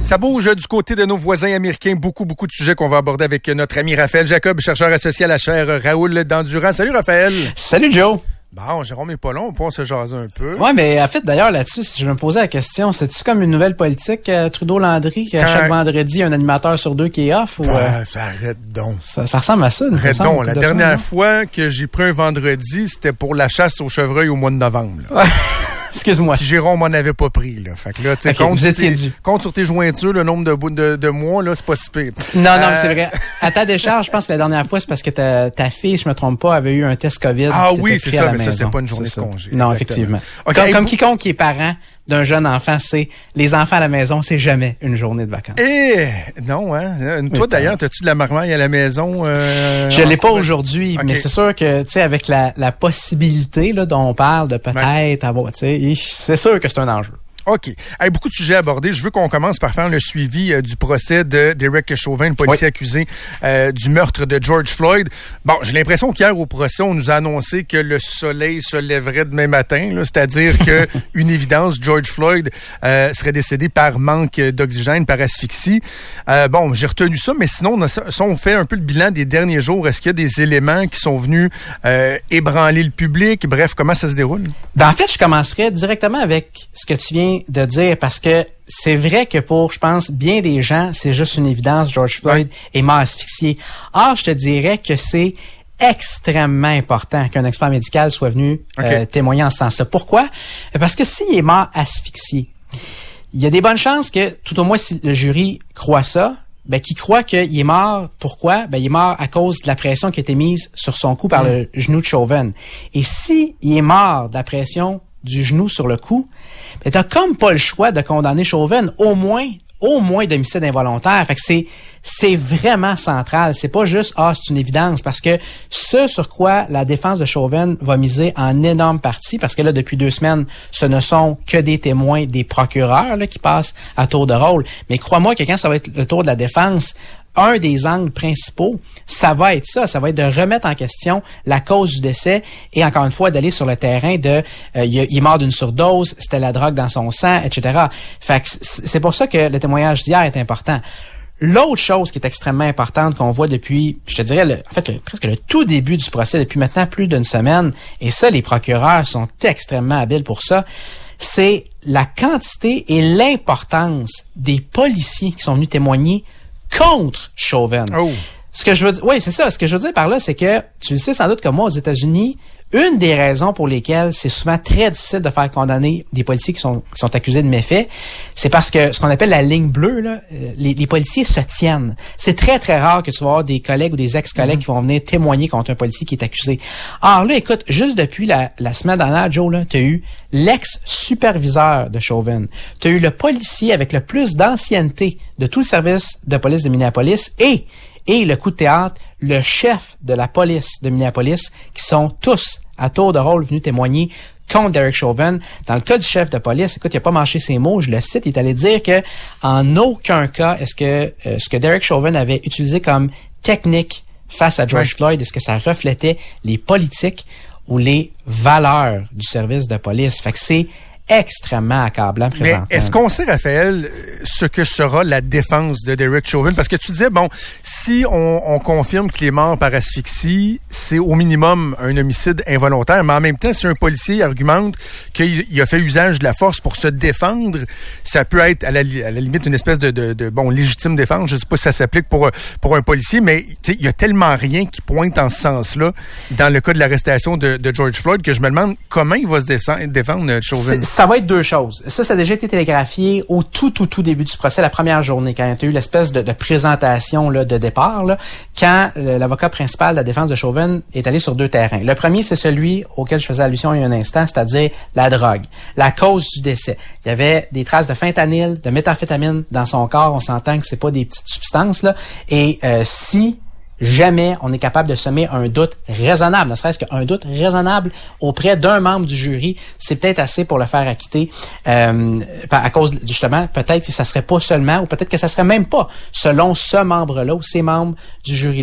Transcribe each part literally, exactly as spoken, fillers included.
Ça bouge du côté de nos voisins américains. Beaucoup, beaucoup de sujets qu'on va aborder avec notre ami Raphaël Jacob, chercheur associé à la chaire Raoul d'Endurant. Salut Raphaël. Salut Joe. Bon, Jérôme est pas long, on peut se jaser un peu. Ouais, mais en fait, d'ailleurs, là-dessus, si je me posais la question, c'est-tu comme une nouvelle politique, euh, Trudeau-Landry, qu'à Quand... chaque vendredi, un animateur sur deux qui est off? Ou, ah, euh... ça arrête donc. Ça, ça ressemble à ça. Arrête donc. La dernière semaine, fois que j'ai pris un vendredi, c'était pour la chasse au chevreuil au mois de novembre. Là. Excuse-moi. Puis Jérôme m'en avait pas pris, là. Fait que là, tu sais, okay, compte, vous étiez dû. compte sur tes jointures, le nombre de, de, de mois, là, c'est pas si pire. Non, euh... non, c'est vrai. À ta décharge, je pense que la dernière fois, c'est parce que ta, ta fille, si je me trompe pas, avait eu un test COVID. Ah oui, c'est ça, mais maison. ça, c'est pas une journée de congé. Non, exactement. effectivement. Okay, comme, hey, comme vous... quiconque qui est parent d'un jeune enfant, c'est les enfants à la maison, c'est jamais une journée de vacances. Eh, non, hein. Toi, d'ailleurs, t'as-tu de la marmaille à la maison? Euh, je l'ai pas aujourd'hui, okay. mais c'est sûr que, tu sais, avec la, la possibilité, là, dont on parle de peut-être ouais. avoir, tu sais, c'est sûr que c'est un enjeu. OK. Hey, beaucoup de sujets abordés. Je veux qu'on commence par faire le suivi euh, du procès de Derek Chauvin, le policier oui. accusé euh, du meurtre de George Floyd. Bon, j'ai l'impression qu'hier au procès, on nous a annoncé que le soleil se lèverait demain matin, là, c'est-à-dire que une évidence, George Floyd euh, serait décédé par manque d'oxygène, par asphyxie. Euh, bon, j'ai retenu ça, mais sinon, on a, si on fait un peu le bilan des derniers jours, est-ce qu'il y a des éléments qui sont venus euh, ébranler le public? Bref, comment ça se déroule? Ben, en fait, je commencerai directement avec ce que tu viens de dire, parce que c'est vrai que pour, je pense, bien des gens, c'est juste une évidence, George Floyd ouais. est mort asphyxié. Or, je te dirais que c'est extrêmement important qu'un expert médical soit venu okay. euh, témoigner en ce sens-là. Pourquoi? Parce que s'il est mort asphyxié, il y a des bonnes chances que, tout au moins si le jury croit ça, ben, qui croit qu'il est mort. Pourquoi? Ben, il est mort à cause de la pression qui a été mise sur son cou par mmh. le genou de Chauvin. Et si il est mort de la pression du genou sur le cou, ben, t'as comme pas le choix de condamner Chauvin, au moins, au moins d'homicide involontaire. Fait que c'est, c'est vraiment central. C'est pas juste, ah, c'est une évidence, parce que ce sur quoi la défense de Chauvin va miser en énorme partie, parce que là, depuis deux semaines, ce ne sont que des témoins, des procureurs, là, qui passent à tour de rôle. Mais crois-moi que quand ça va être le tour de la défense, un des angles principaux, ça va être ça, ça va être de remettre en question la cause du décès et encore une fois d'aller sur le terrain de euh, il, il est mort d'une surdose, c'était la drogue dans son sang, et cetera. Fait que c'est pour ça que le témoignage d'hier est important. L'autre chose qui est extrêmement importante qu'on voit depuis, je te dirais, le, en fait, le, presque le tout début du procès, depuis maintenant plus d'une semaine, et ça, les procureurs sont extrêmement habiles pour ça, c'est la quantité et l'importance des policiers qui sont venus témoigner contre Chauvin. Oh. Ce que je veux dire, oui, c'est ça. Ce que je veux dire par là, c'est que tu le sais sans doute comme moi aux États-Unis, une des raisons pour lesquelles c'est souvent très difficile de faire condamner des policiers qui sont qui sont accusés de méfaits, c'est parce que ce qu'on appelle la ligne bleue, là, les, les policiers se tiennent. C'est très très rare que tu vas avoir des collègues ou des ex-collègues mm-hmm. qui vont venir témoigner contre un policier qui est accusé. Alors là, écoute, juste depuis la, la semaine dernière, Joe, là, tu as eu l'ex-superviseur de Chauvin, tu as eu le policier avec le plus d'ancienneté de tout le service de police de Minneapolis et et le coup de théâtre, le chef de la police de Minneapolis, qui sont tous à tour de rôle venus témoigner contre Derek Chauvin. Dans le cas du chef de police, écoute, il n'a pas mâché ses mots, je le cite, il est allé dire que en aucun cas est-ce que euh, ce que Derek Chauvin avait utilisé comme technique face à George ouais. Floyd, est-ce que ça reflétait les politiques ou les valeurs du service de police? Fait que c'est extrêmement accablant présentement. Mais est-ce qu'on sait, Raphaël, ce que sera la défense de Derek Chauvin? Parce que tu disais, bon, si on, on confirme qu'il est mort par asphyxie, c'est au minimum un homicide involontaire, mais en même temps, si un policier argumente qu'il il a fait usage de la force pour se défendre, ça peut être à la, à la limite une espèce de, de, de bon légitime défense. Je sais pas si ça s'applique pour, pour un policier, mais il y a tellement rien qui pointe en ce sens-là dans le cas de l'arrestation de, de George Floyd que je me demande comment il va se défendre, défendre Chauvin. C'est, ça va être deux choses. Ça, ça a déjà été télégraphié au tout, tout, tout début du procès, la première journée, quand il y a eu l'espèce de, de présentation là, de départ, là, quand euh, l'avocat principal de la défense de Chauvin est allé sur deux terrains. Le premier, c'est celui auquel je faisais allusion il y a un instant, c'est-à-dire la drogue, la cause du décès. Il y avait des traces de fentanyl, de méthamphétamine dans son corps. On s'entend que c'est pas des petites substances, là. Et euh, si jamais on est capable de semer un doute raisonnable, ne serait-ce qu'un doute raisonnable auprès d'un membre du jury, c'est peut-être assez pour le faire acquitter euh, à cause, justement, peut-être que ça serait pas seulement, ou peut-être que ça serait même pas, selon ce membre-là ou ces membres du jury-là,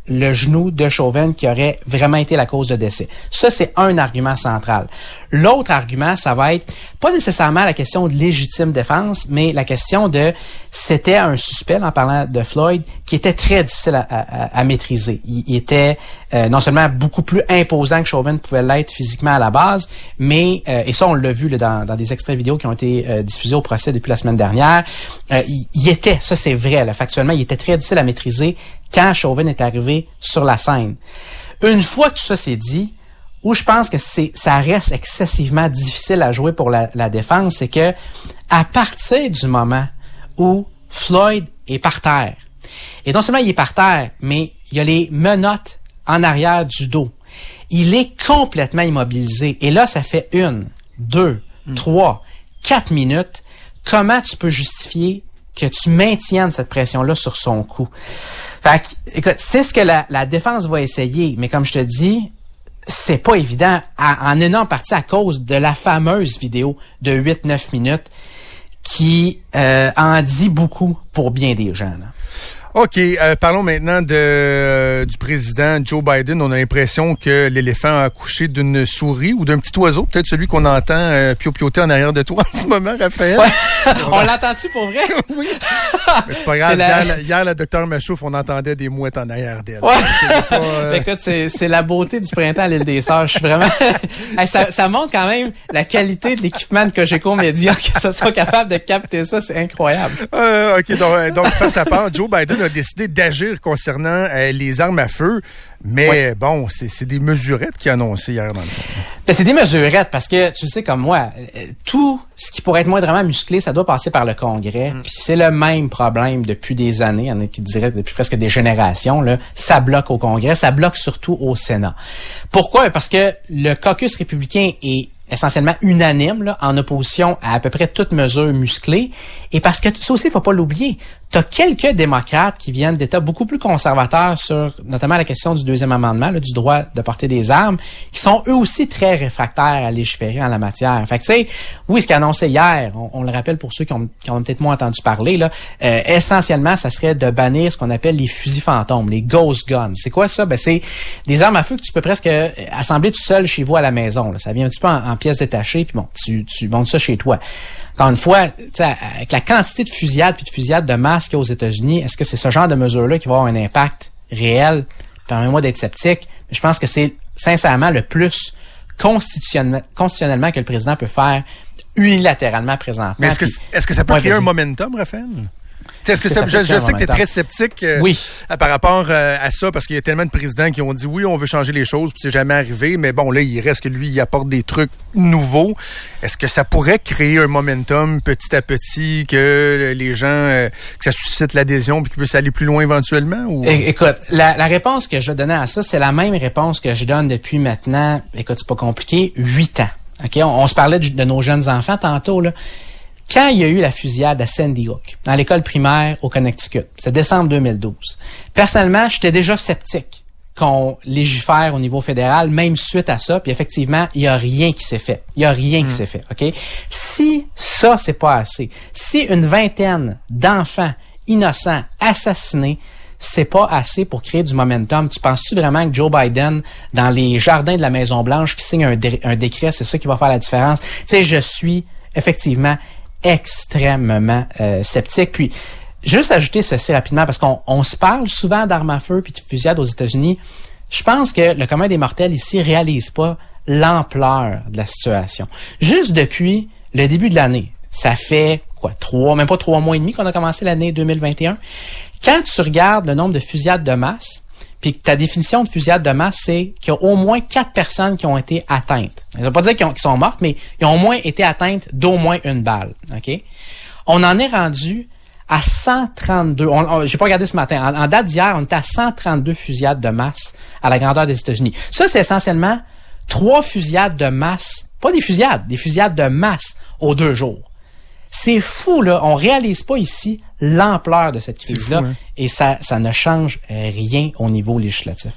le genou de Chauvin qui aurait vraiment été la cause de décès. Ça, c'est un argument central. L'autre argument, ça va être pas nécessairement la question de légitime défense, mais la question de c'était un suspect, en parlant de Floyd, qui était très difficile à, à, à maîtriser. Il, il était euh, non seulement beaucoup plus imposant que Chauvin pouvait l'être physiquement à la base, mais, euh, et ça on l'a vu là, dans, dans des extraits vidéo qui ont été euh, diffusés au procès depuis la semaine dernière, euh, il, il était, ça c'est vrai, là, factuellement, il était très difficile à maîtriser quand Chauvin est arrivé sur la scène. Une fois que tout ça s'est dit, où je pense que c'est ça reste excessivement difficile à jouer pour la, la défense, c'est que à partir du moment où Floyd est par terre, et non seulement il est par terre, mais il y a les menottes en arrière du dos. Il est complètement immobilisé. Et là, ça fait une, deux, mm. trois, quatre minutes. Comment tu peux justifier que tu maintiennes cette pression-là sur son cou? Fait que, écoute, c'est ce que la, la défense va essayer, mais comme je te dis, c'est pas évident, à, en énorme partie à cause de la fameuse vidéo de huit neuf minutes qui euh, en dit beaucoup pour bien des gens, là. OK, euh, parlons maintenant de euh, du président Joe Biden. On a l'impression que l'éléphant a accouché d'une souris ou d'un petit oiseau, peut-être celui qu'on entend euh, piopioter en arrière de toi en ce moment, Raphaël. Ouais. On l'entend-tu pour vrai? Oui. Mais c'est pas grave. La... Hier, hier, la docteur Machouf, on entendait des mouettes en arrière d'elle. Ouais. Pas, euh... Écoute, c'est, c'est la beauté du printemps à l'île des Sœurs. Je suis vraiment... hey, ça, ça montre quand même la qualité de l'équipement de Cogeco Média, que ça soit capable de capter ça. C'est incroyable. Euh, OK, donc, donc face à part, Joe Biden a décidé d'agir concernant euh, les armes à feu, mais ouais. bon, c'est, c'est des mesurettes qu'il a annoncé hier dans le fond. Ben, c'est des mesurettes parce que, tu sais comme moi, tout ce qui pourrait être moindrement musclé, ça doit passer par le Congrès. Mm. Puis c'est le même problème depuis des années, il y en a qui diraient depuis presque des générations, là, ça bloque au Congrès, ça bloque surtout au Sénat. Pourquoi? Parce que le caucus républicain est essentiellement unanime là, en opposition à à peu près toute mesure musclée. Et parce que ça aussi, il faut pas l'oublier, tu as quelques démocrates qui viennent d'États beaucoup plus conservateurs sur notamment la question du deuxième amendement, là, du droit de porter des armes, qui sont eux aussi très réfractaires à légiférer en la matière. Fait que tu sais, oui, ce qu'a annoncé hier, on, on le rappelle pour ceux qui ont, qui ont peut-être moins entendu parler, là, euh, essentiellement, ça serait de bannir ce qu'on appelle les fusils fantômes, les ghost guns. C'est quoi ça? Ben c'est des armes à feu que tu peux presque assembler tout seul chez vous à la maison. Là. Ça vient un petit peu en, en pièces détachées, puis bon, tu, tu montes ça chez toi. Encore une fois, avec la quantité de fusillades puis de fusillades de masse qu'il y a aux États-Unis, est-ce que c'est ce genre de mesure-là qui va avoir un impact réel? Permets-moi d'être sceptique. Mais je pense que c'est sincèrement le plus constitutionnellement, constitutionnellement que le président peut faire unilatéralement présentement. Mais est-ce que, est-ce que ça peut créer un momentum, Raphaël? Est-ce que ça, je, je sais que tu es très sceptique euh, oui. à, par rapport euh, à ça, parce qu'il y a tellement de présidents qui ont dit oui, on veut changer les choses, puis c'est jamais arrivé, mais bon, là, il reste que lui, il apporte des trucs nouveaux. Est-ce que ça pourrait créer un momentum petit à petit, que les gens, euh, que ça suscite l'adhésion, puis qu'ils puissent aller plus loin éventuellement? Ou... É- écoute, la, la réponse que je donnais à ça, c'est la même réponse que je donne depuis maintenant, écoute, c'est pas compliqué, huit ans. OK? On, on se parlait de, de nos jeunes enfants tantôt, là. Quand il y a eu la fusillade à Sandy Hook, dans l'école primaire au Connecticut, c'est décembre deux mille douze. Personnellement, j'étais déjà sceptique qu'on légifère au niveau fédéral, même suite à ça, puis effectivement, il y a rien qui s'est fait. Il y a rien mmh. qui s'est fait, OK? Si ça, c'est pas assez, si une vingtaine d'enfants innocents assassinés, c'est pas assez pour créer du momentum. Tu penses-tu vraiment que Joe Biden, dans les jardins de la Maison-Blanche, qui signe un, dé- un décret, c'est ça qui va faire la différence? Tu sais, je suis effectivement extrêmement euh, sceptique. Puis, juste ajouter ceci rapidement, parce qu'on on se parle souvent d'armes à feu puis de fusillades aux États-Unis. Je pense que le commun des mortels ici réalise pas l'ampleur de la situation. Juste depuis le début de l'année, ça fait quoi, trois, même pas trois mois et demi qu'on a commencé l'année deux mille vingt et un. Quand tu regardes le nombre de fusillades de masse, puis ta définition de fusillade de masse, c'est qu'il y a au moins quatre personnes qui ont été atteintes. Ça veut pas dire qu'ils, ont, qu'ils sont mortes, mais ils ont au moins été atteintes d'au moins une balle. OK? On en est rendu à cent trente-deux. On, on, j'ai pas regardé ce matin. En, en date d'hier, on était à cent trente-deux fusillades de masse à la grandeur des États-Unis. Ça, c'est essentiellement trois fusillades de masse. Pas des fusillades, des fusillades de masse aux deux jours. C'est fou, là. On réalise pas ici l'ampleur de cette crise-là. Fou, hein? Et ça, ça ne change rien au niveau législatif.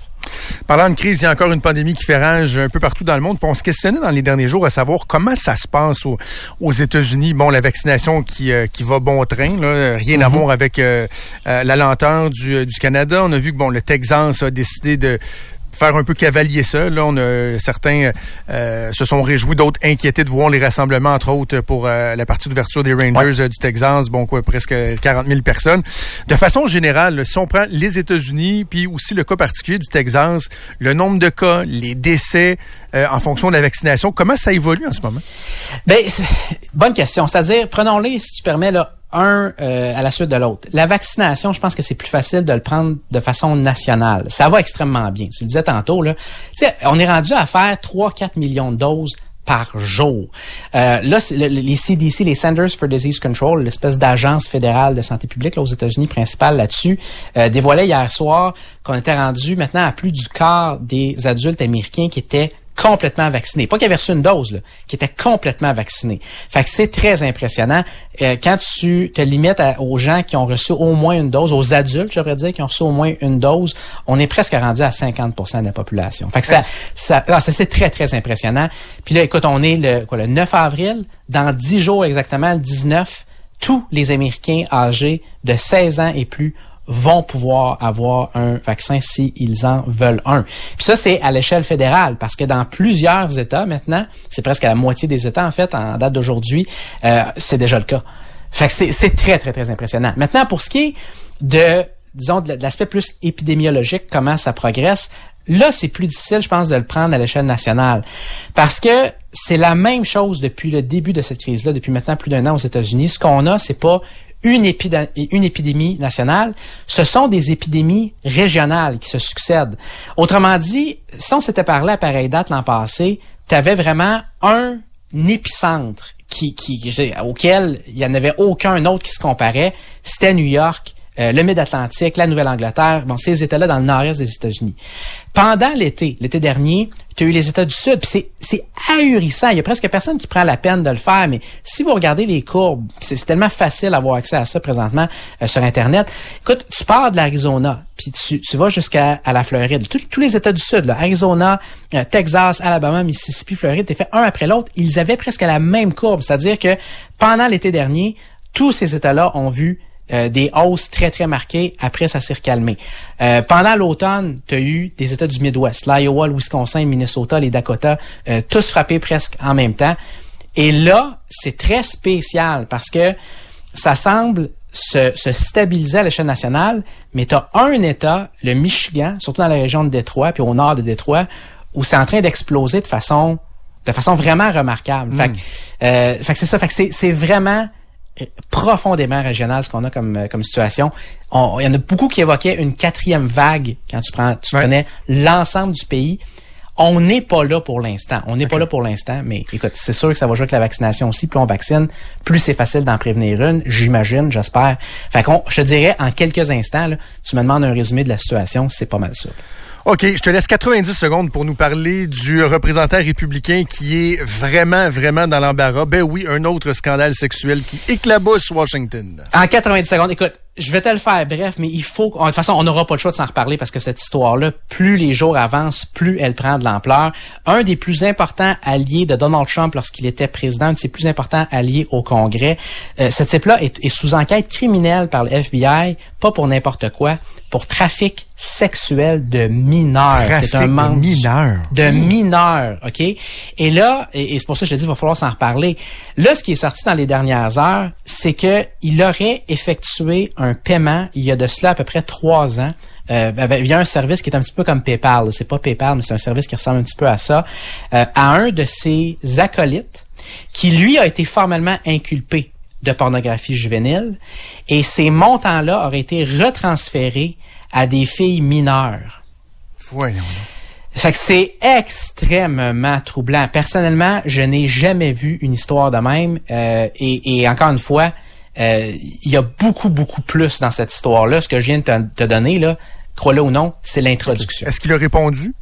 Parlant de crise, il y a encore une pandémie qui fait rage un peu partout dans le monde. Puis on se questionnait dans les derniers jours à savoir comment ça se passe aux, aux États-Unis. Bon, la vaccination qui euh, qui va bon train, là, rien mm-hmm. à voir avec euh, euh, la lenteur du, du Canada. On a vu que bon, le Texas a décidé de faire un peu cavalier ça. Là, on a certains euh, se sont réjouis, d'autres inquiétés de voir les rassemblements, entre autres pour euh, la partie d'ouverture des Rangers ouais. euh, du Texas. Bon, quoi, presque quarante mille personnes. De façon générale, là, si on prend les États-Unis, puis aussi le cas particulier du Texas, le nombre de cas, les décès euh, en fonction de la vaccination, comment ça évolue en ce moment? Ben, bonne question. C'est-à-dire, prenons-les, si tu permets, là, un euh, à la suite de l'autre. La vaccination, je pense que c'est plus facile de le prendre de façon nationale. Ça va extrêmement bien. Tu le disais tantôt, là. Tu sais, on est rendu à faire trois à quatre millions de doses par jour. Euh, là, le, les C D C, les Centers for Disease Control, l'espèce d'agence fédérale de santé publique là, aux États-Unis principale là-dessus, euh, dévoilait hier soir qu'on était rendu maintenant à plus du quart des adultes américains qui étaient complètement vaccinés. Pas qui avaient reçu une dose, là, qui étaient complètement vaccinés. Fait que c'est très impressionnant. Euh, quand tu te limites à, aux gens qui ont reçu au moins une dose, aux adultes, je devrais dire, qui ont reçu au moins une dose, on est presque rendu à cinquante pour cent de la population. Fait que ça, ça, ça, ça c'est très, très impressionnant. Puis là, écoute, on est le, quoi, le neuf avril. Dans dix jours exactement, le dix-neuf, tous les Américains âgés de seize ans et plus vont pouvoir avoir un vaccin s'ils en veulent un. Puis ça, c'est à l'échelle fédérale, parce que dans plusieurs États maintenant, c'est presque à la moitié des États en fait, en date d'aujourd'hui, euh, c'est déjà le cas. Fait que c'est, c'est très, très, très impressionnant. Maintenant, pour ce qui est de, disons, de l'aspect plus épidémiologique, comment ça progresse, là, c'est plus difficile, je pense, de le prendre à l'échelle nationale. Parce que c'est la même chose depuis le début de cette crise-là, depuis maintenant plus d'un an aux États-Unis. Ce qu'on a, c'est pas Une, épida- une épidémie nationale, ce sont des épidémies régionales qui se succèdent. Autrement dit, si on s'était parlé à pareille date l'an passé, tu avais vraiment un épicentre qui, qui, auquel il n'y en avait aucun autre qui se comparait, c'était New York, euh, le Mid-Atlantique, la Nouvelle-Angleterre, bon, ces États-là dans le nord-est des États-Unis. Pendant l'été, l'été dernier, tu as eu les États du Sud, puis c'est, c'est ahurissant. Il y a presque personne qui prend la peine de le faire, mais si vous regardez les courbes, c'est, c'est tellement facile d'avoir accès à ça présentement euh, sur Internet. Écoute, tu pars de l'Arizona, puis tu, tu vas jusqu'à à la Floride. Tous, tous les États du Sud, là, Arizona, euh, Texas, Alabama, Mississippi, Floride, t'es fait un après l'autre. Ils avaient presque la même courbe, c'est-à-dire que pendant l'été dernier, tous ces États-là ont vu Euh, des hausses très, très marquées. Après, ça s'est recalmé. Euh, pendant l'automne, tu as eu des États du Midwest, l'Iowa, le Wisconsin, le Minnesota, les Dakota, euh, tous frappés presque en même temps. Et là, c'est très spécial parce que ça semble se, se stabiliser à l'échelle nationale, mais tu as un État, le Michigan, surtout dans la région de Détroit, puis au nord de Détroit, où c'est en train d'exploser de façon de façon vraiment remarquable. Mm. Fait que, euh, fait que c'est ça. Fait que c'est, c'est vraiment profondément régional ce qu'on a comme comme situation. On, il y en a beaucoup qui évoquaient une quatrième vague quand tu prends tu ouais. prenais l'ensemble du pays. On n'est pas là pour l'instant. On n'est okay. pas là pour l'instant, mais écoute, c'est sûr que ça va jouer avec la vaccination aussi. Plus on vaccine, plus c'est facile d'en prévenir une, j'imagine, j'espère. Fait qu'on, je te dirais, en quelques instants, là, tu me demandes un résumé de la situation, c'est pas mal ça. OK, je te laisse quatre-vingt-dix secondes pour nous parler du représentant républicain qui est vraiment, vraiment dans l'embarras. Ben oui, un autre scandale sexuel qui éclabousse Washington. En quatre-vingt-dix secondes, écoute, je vais te le faire bref, mais il faut... De toute façon, on n'aura pas le choix de s'en reparler parce que cette histoire-là, plus les jours avancent, plus elle prend de l'ampleur. Un des plus importants alliés de Donald Trump lorsqu'il était président, un de ses plus importants alliés au Congrès, euh, cette type-là est, est sous enquête criminelle par le F B I, pas pour n'importe quoi, pour trafic sexuel de mineurs. Trafic c'est un membre de mineurs. De mineurs, OK? Et là, et, et c'est pour ça que je te dis, il va falloir s'en reparler. Là, ce qui est sorti dans les dernières heures, c'est que il aurait effectué un paiement il y a de cela à peu près trois ans euh, via un service qui est un petit peu comme PayPal. C'est pas PayPal, mais c'est un service qui ressemble un petit peu à ça, euh, à un de ses acolytes qui, lui, a été formellement inculpé de pornographie juvénile et ces montants-là auraient été retransférés à des filles mineures. Voyons donc. Fait que c'est extrêmement troublant. Personnellement, je n'ai jamais vu une histoire de même euh, et, et encore une fois, Euh, il y a beaucoup, beaucoup plus dans cette histoire-là. Ce que je viens de te, te donner, là, crois-le ou non, c'est l'introduction. Est-ce qu'il a répondu?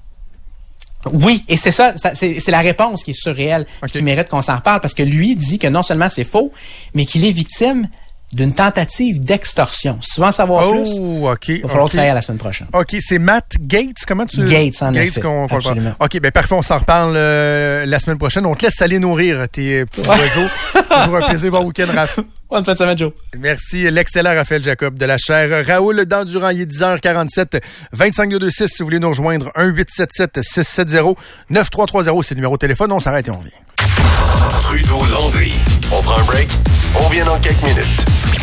Oui, et c'est ça, ça c'est, c'est la réponse qui est surréelle, okay. qui mérite qu'on s'en reparle, parce que lui dit que non seulement c'est faux, mais qu'il est victime d'une tentative d'extorsion. Si tu veux en savoir oh, plus, OK. il va falloir okay. que ça aille à la semaine prochaine. OK, c'est Matt Gaetz, comment tu... Gaetz, en Gaetz, effet, qu'on, qu'on absolument. OK, ben parfait, on s'en reparle euh, la semaine prochaine. On te laisse aller nourrir tes petits ouais. oiseaux. Toujours un plaisir. Bon week-end, Raph. Bonne fin de semaine, Joe. Merci, l'excellent Raphaël Jacob de la chaire Raoul d'Endurant. Il est dix heures quarante-sept, vingt-cinq deux deux six. Si vous voulez nous rejoindre, un huit sept sept six sept zéro neuf trois trois zéro, c'est le numéro de téléphone. On s'arrête et on revient. Trudeau-Landry. On prend un break. On revient dans quelques minutes.